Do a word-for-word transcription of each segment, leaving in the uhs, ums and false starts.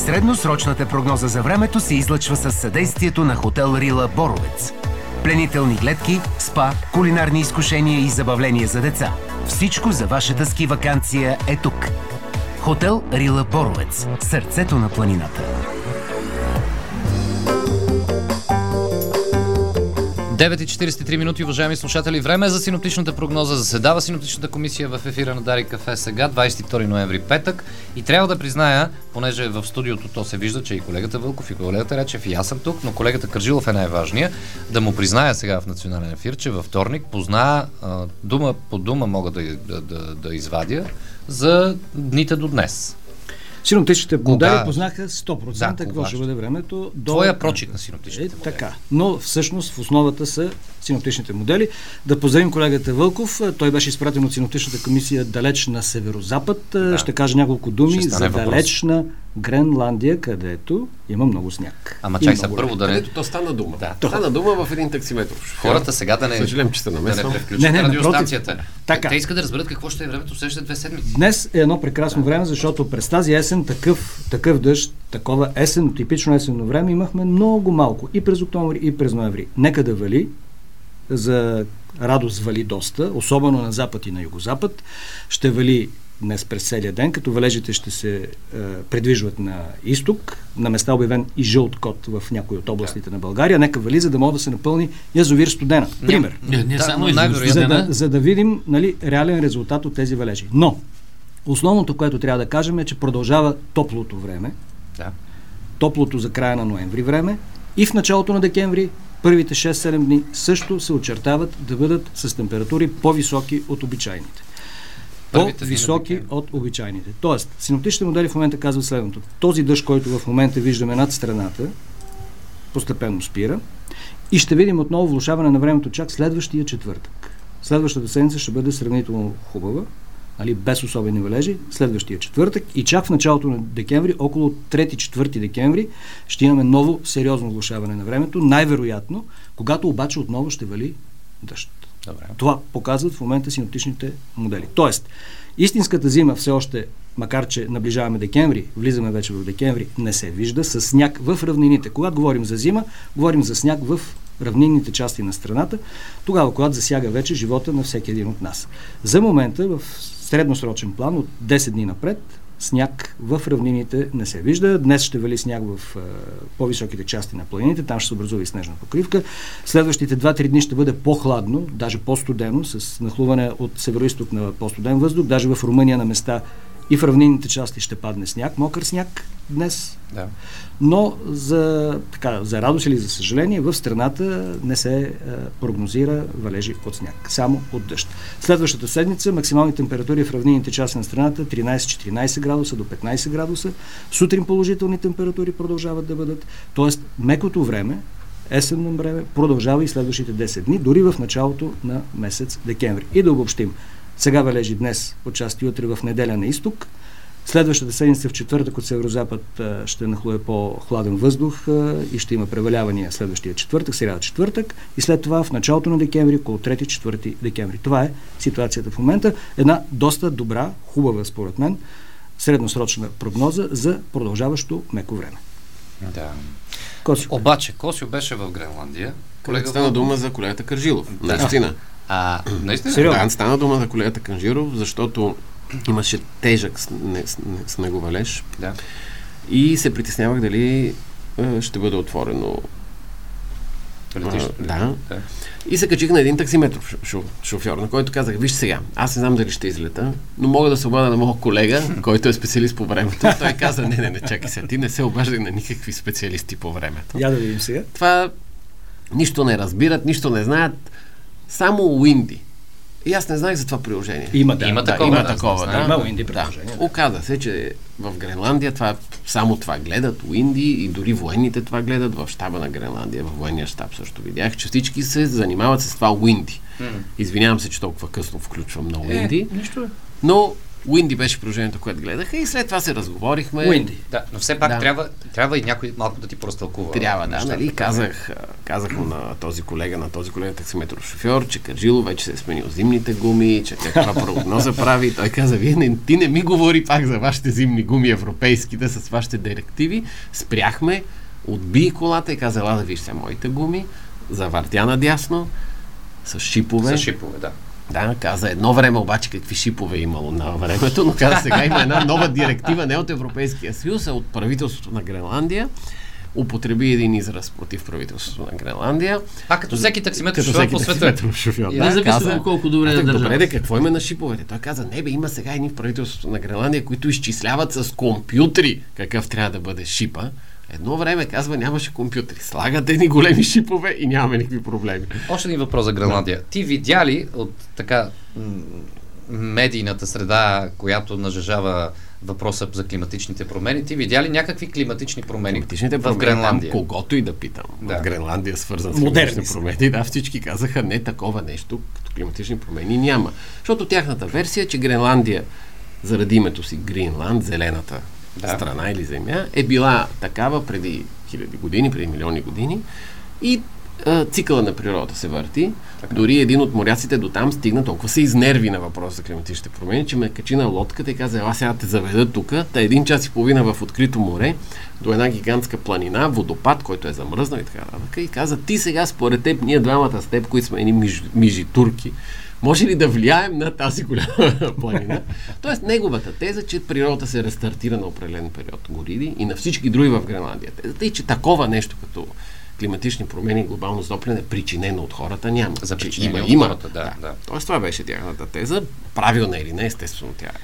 Средносрочната прогноза за времето се излъчва със съдействието на хотел Рила Боровец. Пленителни гледки, спа, кулинарни изкушения и забавления за деца. Всичко за вашата ски ваканция е тук. Хотел Рила Боровец. Сърцето на планината. девет и четирийсет и три минути, уважаеми слушатели. Време е за синоптичната прогноза. Заседава синоптичната комисия в ефира на Дарик Кафе сега, двадесет и втори ноември, петък. И трябва да призная, понеже в студиото то се вижда, че и колегата Вълков, и колегата Речев, и аз съм тук, но колегата Кържилов е най-важния. Да му призная сега в национален ефир, че във вторник позна а, дума по дума мога да, да, да, да извадя за дните до днес. Синоптичните модели познаха сто процента да, какво ще бъде времето. До... Твоя прочит на синоптичните е, модели. Така, но всъщност в основата са синоптичните модели. Да поздравим колегата Вълков. Той беше изпратен от синоптичната комисия далеч на северозапад. Да. Ще кажа няколко думи за далечна Гренландия, където има много сняг. Ама чай са първо да не... Където то стана дума. Да. Стана дума в един таксиметр. Хората сега да не... Съжалям, че се намесвам. Да не превключат радиостанцията. Те, те искат да разберат какво ще е времето в следващите две седмици. Днес е едно прекрасно да. време, защото през тази есен такъв, такъв дъжд, такова есен, типично есенно време имахме много малко. И през октомври, и през ноември. Нека да вали. За радост вали доста, особено на запад и на югозапад. Ще вали днес през целия ден, като валежите ще се е, придвижват на изток, на места обявен и жълт код в някои от областите да. на България. Нека вали, за да може да се напълни язовир Студена. Пример. Не, не, не да, само за, да, за да видим, нали, реален резултат от тези валежи. Но основното, което трябва да кажем е, че продължава топлото време. Да. Топлото за края на ноември време и в началото на декември първите шест-седем дни също се очертават да бъдат с температури по-високи от обичайните. По-високи от обичайните. Тоест, синоптичните модели в момента казват следното. Този дъжд, който в момента виждаме над страната, постепенно спира и ще видим отново влошаване на времето чак следващия четвъртък. Следващата седмица ще бъде сравнително хубава, нали, без особени валежи, следващия четвъртък и чак в началото на декември, около трети-четвърти декември, ще имаме ново сериозно влошаване на времето, най-вероятно, когато обаче отново ще вали дъжд. Добре. Това показват в момента синоптичните модели. Тоест, истинската зима все още, макар че наближаваме декември, влизаме вече в декември, не се вижда с сняг в равнините. Когато говорим за зима, говорим за сняг в равнинните части на страната, тогава, когато засяга вече живота на всеки един от нас. За момента, в средносрочен план, от десет дни напред, сняг в равнините не се вижда. Днес ще вали сняг в е, по-високите части на планините, там ще се образува и снежна покривка. Следващите два-три дни ще бъде по-хладно, даже по-студено, с нахлуване от североизток на по-студен въздух. Даже в Румъния на места и в равнинните части ще падне сняг, мокър сняг днес. Да. Но за, така, за радост или за съжаление в страната не се е, прогнозира валежи от сняг, само от дъжд. Следващата седмица максимални температури в равнинните части на страната тринадесет-четиринадесет градуса до петнадесет градуса. Сутрин положителни температури продължават да бъдат. Тоест мекото време, есенно време, продължава и следващите десет дни, дори в началото на месец декември. И да обобщим. Сега валежи днес, отчасти утре в неделя на изток. Следващата седмица в четвъртък от северозапад ще нахлуе по-хладен въздух и ще има превалявания следващия четвъртък, сряда четвъртък и след това в началото на декември, около трети-четвърти декември. Това е ситуацията в момента. Една доста добра, хубава според мен, средносрочна прогноза за продължаващо меко време. Да. Косио. Обаче, Косио беше в Гренландия. Колега стана дума за колегата Кържилов. Да. Наистина. А, наистина? Да, стана дума за колегата Кържилов, защото имаше тежък снеговалеж. Да. И се притеснявах дали а, ще бъде отворено. Летище, а, да. да. И се качих на един таксиметров шофьор, на който казах, виж сега, аз не знам дали ще излета, но мога да се обадя на моят колега, който е специалист по времето. Той каза, не, не, не, чакай се, ти не се обаждай на никакви специалисти по времето. Я да видим сега. Това нищо не разбират, нищо не знаят, само Уинди. И аз не знаех за това приложение. Има, да, има да, такова, има да, такова, да. Има Уинди приложение. Да. Оказа се, че в Гренландия това, само това гледат, Уинди, и дори военните това гледат в щаба на Гренландия, в военния щаб също видях, че всички се занимават с това Уинди. Mm. Извинявам се, че толкова късно включвам на Уинди, е, нищо. но Уинди беше приложението, което гледаха и след това се разговорихме. Уинди. Да, но все пак Да. трябва, трябва и някой малко да ти простълкува. Трябва, да, нещата. нали? Казах, казах му на този колега, на този колега таксиметров шофьор, че Кърджило вече се е сменил зимните гуми, че каква прогноза прави. И той каза, вие не, ти не ми говори пак за вашите зимни гуми европейските с вашите директиви. Спряхме, отби колата и каза, ела да виж сега моите гуми, завъртя надясно, с шипове. С шипове, да. Да, каза едно време обаче какви шипове е имало на времето, но каза сега има една нова директива, не от Европейския съюз, а от правителството на Гренландия. Употреби един израз против правителството на Гренландия. А като всеки таксиметров Като шофьор всеки по света. таксиметров шофьор. Да, Независимо каза, колко добре а, е так, държава. добре, де, какво има на шиповете? Той каза, не бе, има сега едни в правителството на Гренландия, които изчисляват с компютри какъв трябва да бъде шипа. Едно време, казва, нямаше компютри. Слагат едни големи шипове и нямаме никакви проблеми. Още един въпрос за Гренландия. Да. Ти видя ли от така м- медийната среда, която нажежава въпроса за климатичните промени, ти видя ли някакви климатични промени Климатичните в промени, Гренландия? там, когото и да питам. Да. В Гренландия свързан с Модерни климатични са. промени. Да, всички казаха, не такова нещо, като климатични промени няма. Защото тяхната версия, че Гренландия, заради името си Гринланд, зелената Да. страна или земя, е била такава преди хиляди години, преди милиони години и а, цикъла на природата се върти. Така. Дори един от моряците до там стигна, толкова се изнерви на въпроса за климатичните промени, че ме качи на лодката и каза, ела сега те заведа тук, та един час и половина в открито море, до една гигантска планина, водопад, който е замръзнал и така нататък. И каза, ти сега според теб, ние двамата с теб, които сме едни миж, мижитурки, може ли да влияем на тази голяма планина? Тоест, неговата теза, че природата се рестартира на определен период години и на всички други в Гренландия. Тезата е, че такова нещо като климатични промени и глобално затопляне, причинено от хората, няма. За Че причинение има, от има. хората, да, да. Тоест, това беше тяхната теза. Правилна или не, естествено тя е.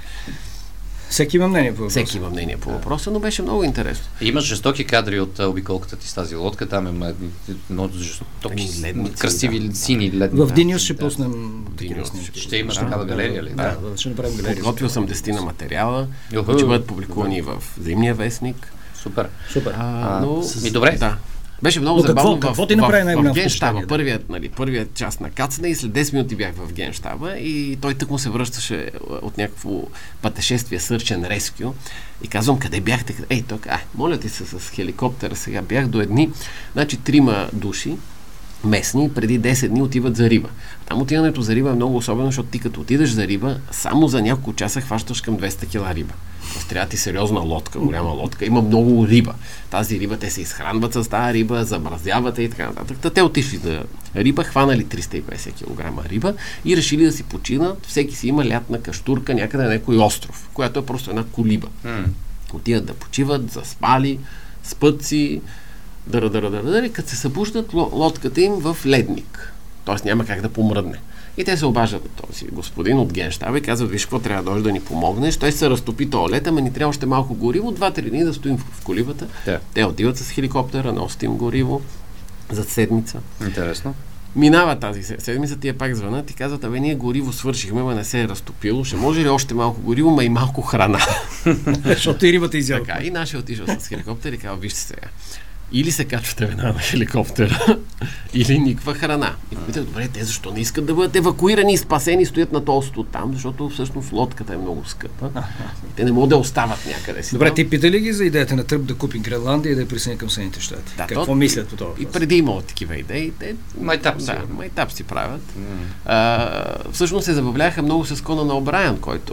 Всеки има мнение по въпроса. Всеки има мнение по въпроса, но беше много интересно. Имаш жестоки кадри от а, обиколката ти с тази лодка, там има едни много жестоки, Едни ледници, красиви да. сини ледници. В Диниус ще Да. пуснем такива Диниус снимки. ще Ще имаш Да, такава галерия ли? Да, да, ще направим галерия. Подготвил съм десетина материала, Юху. които ще бъдат публикувани в Зимния вестник. Супер. Супер. А, но... Ми добре. Да. Беше много Но какво- забавно какво в, ти направи в, най-голямо в Генштаба. впечатление, да? Първият, нали, първият част на кацане и след десет минути бях в Генштаба и той тък му се връщаше от някакво пътешествие Search and Rescue и казвам, къде бяхте? Ей, той каза, моля ти се с хеликоптера сега. Бях до едни, значи трима души, местни, преди десет дни отиват за риба. Там отиването за риба е много особено, защото ти като отидеш за риба, само за няколко часа хващаш към двеста кила риба. Тоест трябва ти сериозна лодка, голяма лодка. Има много риба. Тази риба, те се изхранват с тази риба, замразяват и така нататък. Та те отишли за риба, хванали триста и петдесет килограма риба и решили да си починат. Всеки си има лятна каштурка някъде на някой остров, която е просто една колиба. М. Отиват да почиват, заспали, спът си, дъра, дъра, дъра, дъра, и като се събуждат лодката им в ледник. Тоест няма как да помръдне. И те се обаждат на този господин от Генштаба и казват, виж какво трябва да дойдеш да ни помогнеш. Той се разтопи тоалет, ама ни трябва още малко гориво, два-три дни да стоим в, в колибата. Да. Те отиват с хеликоптера, носят им гориво за седмица. Интересно. Минава тази се- седмица, тия пак звънат и казват, абе ние гориво свършихме, ма не се е разтопило, ще може ли още малко гориво, ма и малко храна. Защото и рибата изява. Така, и нашия отишъл с хеликоптер и казва, вижте сега, или се качвате веднага на хеликоптера, или никаква храна. И попитах, добре, те защо не искат да бъдат евакуирани и спасени, стоят на толсто там, защото всъщност лодката е много скъпа. И те не могат да остават някъде си. Добре, там. ти пита ли ги за идеята на Тръмп да купи Гренландия и да я присъедини към Съединените щати? Да, Какво то- мислят по това И въпрос? преди имало такива идеи, те Майтап си. да, майтап си правят. А, всъщност се забавляха много с Конан О'Брайан, който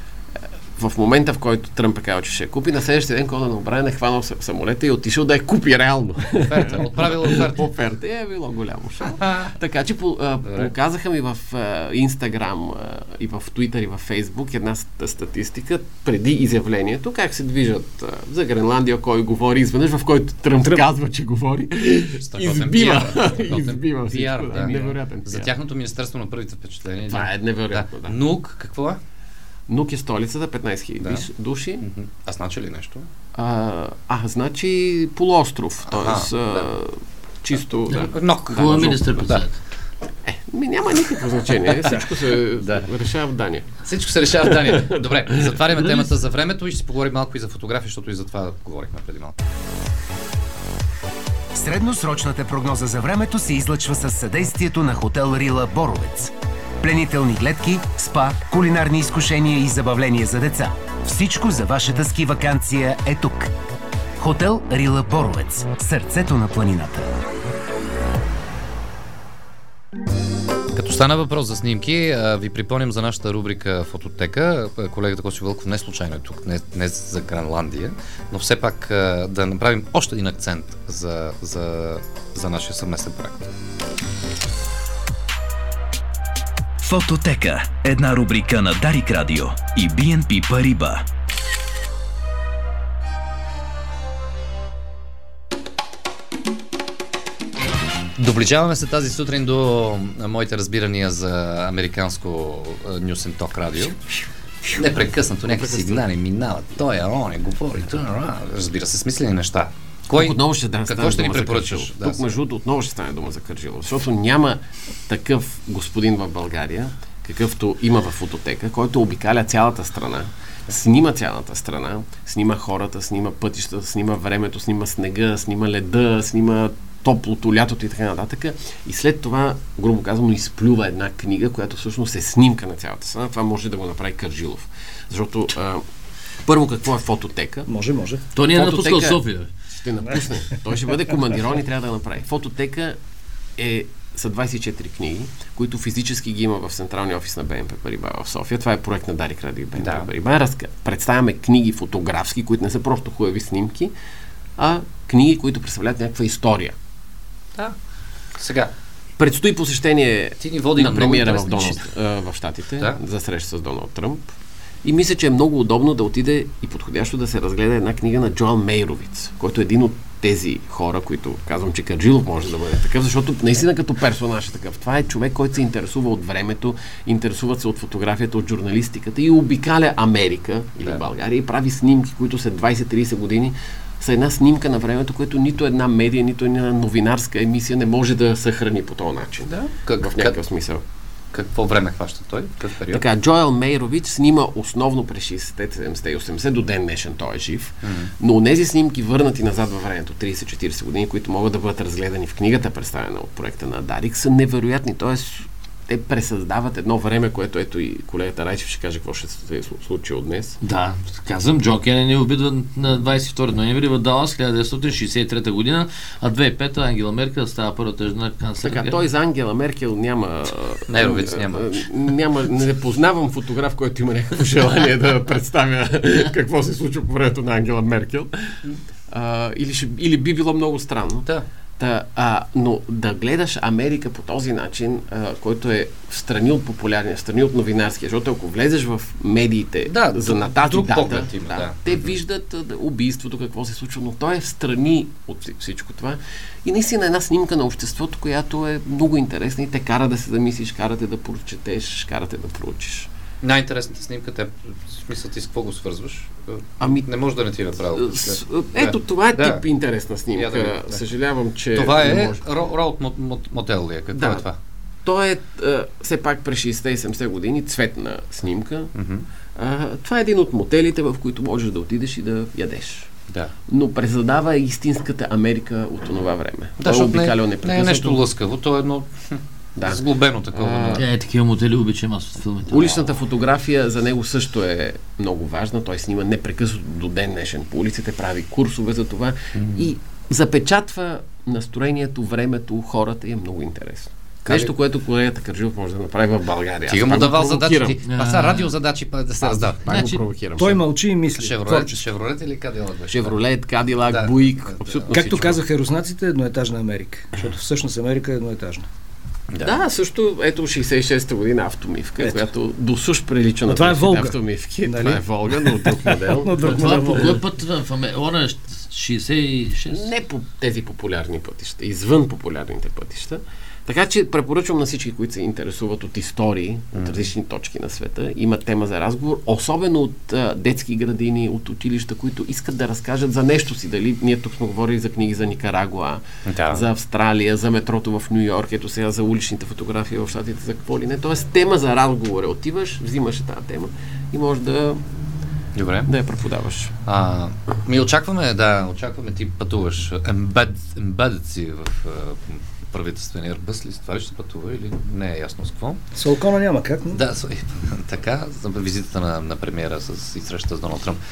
е, в момента, в който Тръмп е казал, че ще я купи, на следващия ден Конан О'Брайан е хванал са- самолета и отишъл да я купи реално. Оферта. Отправил оферта. Оферта е било голямо шоу. Така че по, а, показаха ми в Инстаграм и в Твитър и в Фейсбук една ст- статистика преди изявлението, как се движат а, за Гренландия, кой говори изведнъж, в който Тръмп, Тръмп. казва, че говори. Страхотен Избива. пиар. Страхотен Избива всичко. пиар, Да, да. невероятен За пиар. тяхното министерство на първите впечатления. Това е невероятно, да. Нук, какво е? Нук е столицата, петнайсет хиляди Да. души. Мгм. А значи ли нещо? А, а, значи полуостров, т.е. да. чисто... Да. Нок. Какво е министър-председател? Е, ми няма никакво значение. Всичко се Да. решава в Дания. Всичко се решава в Дания. Добре, затваряме темата за времето и ще си поговорим малко и за фотографии, защото и за това говорихме преди малко. Средносрочната прогноза за времето се излъчва със съдействието на хотел Рила Боровец. Пленителни гледки, спа, кулинарни изкушения и забавления за деца. Всичко за вашата ски ваканция е тук. Хотел Рила Боровец. Сърцето на планината. Като стана въпрос за снимки, ви припомням за нашата рубрика Фототека. Колегата Коси Вълков не случайно е тук, не, не за Гренландия, но все пак да направим още един акцент за, за, за нашия съвместен проект. Фототека – една рубрика на Дарик Радио и Би Ен Пи Париба. Доближаваме се тази сутрин до моите разбирания за американско News and Talk радио. Непрекъснато някакви сигнали минават. Той е, он е, говори. Разбира се, смислени неща. Кой, отново ще, да, какво ще ни препоръчаш? Да, тук между другото отново ще стане дума за Кърджилов, защото няма такъв господин в България, какъвто има в Фототека, който обикаля цялата страна, снима цялата страна, снима хората, снима пътищата, снима времето, снима снега, снима леда, снима топлото, лятото и така нататък. И след това, грубо казано, изплюва една книга, която всъщност е снимка на цялата страна. Това може да го направи Кърджилов. Защото а, първо, какво е Фототека? Може, може. Той ни е напускал София. Ще напусне. Той ще бъде командирован и трябва да направи. Фототека е, са двайсет и четири книги, които физически ги има в централния офис на Б Н П Париба в София. Това е проект на Дарик Радио и Б Н П да. Париба. Разка... Представяме книги фотографски, които не са просто хубави снимки, а книги, които представляват някаква история. Да. Сега. Предстои посещение Ти ни води на, на премиера в, Доналд, в Щатите да? за среща с Доналд Тръмп. И мисля, че е много удобно да отиде и подходящо да се разгледа една книга на Джоан Мейровиц, който е един от тези хора, които казвам, че Кърджилов може да бъде такъв, защото наистина като персонаж е такъв. Това е човек, който се интересува от времето, интересува се от фотографията, от журналистиката и обикаля Америка или да. България и прави снимки, които след двайсет-трийсет години са една снимка на времето, което нито една медия, нито една новинарска емисия не може да съхрани по този начин. Да? Как, в някакъв смисъл. Какво време хваща той? Какъв период? Така, Джоел Мейрович снима основно през шейсетте, седемдесетте и осемдесетте до ден днешен, той е жив, mm-hmm. но тези снимки върнати назад във времето, трийсет-четирийсет години, които могат да бъдат разгледани в книгата, представена от проекта на Дарик, са невероятни. Тоест, те пресъздават едно време, което ето и колегата Райчев ще каже какво ще се е случило днес. Да, казвам, Джон Кенеди обидва на двайсет и втори ноември в Далас хиляда деветстотин шейсет и трета година, а две хиляди и пета Ангела Меркел става първата жена канцлер. Така, той за Ангела Меркел няма... Нейровиц няма. няма. Не познавам фотограф, който има някакво желание да представя какво се случва по времето на Ангела Меркел. А, или, ще, или би било много странно. Да. Та, а, но да гледаш Америка по този начин, а, който е в страни от популярния, в страни от новинарския, защото ако влезеш в медиите да, за на тази друг дата, поглед има, да, да. те виждат да, убийството, какво се случва, но той е в страни от всичко това. И наистина една снимка на обществото, която е много интересна и те кара да се замислиш, кара те да прочетеш, кара те да проучиш. Най-интересната снимка, те, в смисъл ти с какво го свързваш? Ами, не може да не ти е направил. Ето, да. това е да. тип интересна снимка. Да, да. Съжалявам, че... Това е роуд мотел ли е? Какво да. е това? То е а, все пак през шейсетте и седемдесетте години цветна снимка. Mm-hmm. А, това е един от мотелите, в които можеш да отидеш и да ядеш. Да. Но презадава истинската Америка от това време. Да, защото не, не е нещо лъскаво, то е едно да. сглобено такова. А, е, такива мотели обичам аз от филмите. Уличната фотография за него също е много важна. Той снима непрекъснато до ден днешен по улиците, прави курсове за това mm-hmm. и запечатва настроението, времето, хората и е много интересно. Как нещо, което колегата Кърджилов може да направи в България. Ти му давал задачи. А са радиозадачи да се раздават. Значи, той мълчи и мисли. Шевролет, Шевролет или Кадилак? Шевролет, Кадилак, да, Буик. Да, абсолютно както всичко. казаха руснаците, едноетажна Америка. Защото всъщност Америка е едноетажна. Да, да също ето шейсет и шеста година автомивка, ето. Която до суш прилича на това е Волга. Автомивки. Нали? Това е Волга, но друг модел. но друг това модел. по кой път в Америка? шейсет и шеста? Не по тези популярни пътища, извън популярните пътища. Така че препоръчвам на всички, които се интересуват от истории, от различни точки на света, имат тема за разговор, особено от а, детски градини, от училища, които искат да разкажат за нещо си. Дали ние тук сме говорили за книги за Никарагуа, да. За Австралия, за метрото в Ню Йорк, ето сега за уличните фотографии в щатите, за какво ли не. Тоест тема за разговор. Отиваш, взимаш тази тема и можеш да Добре. Да я преподаваш. А, ми очакваме, да, очакваме ти пътуваш, ембед, ембедът си в правителствен Airbus ли, с това ли ще пътува или не е ясно с какво. С Фалкона няма как, но... Да, така, за визитата на, на премиера с, и срещата с Доналд Тръмп.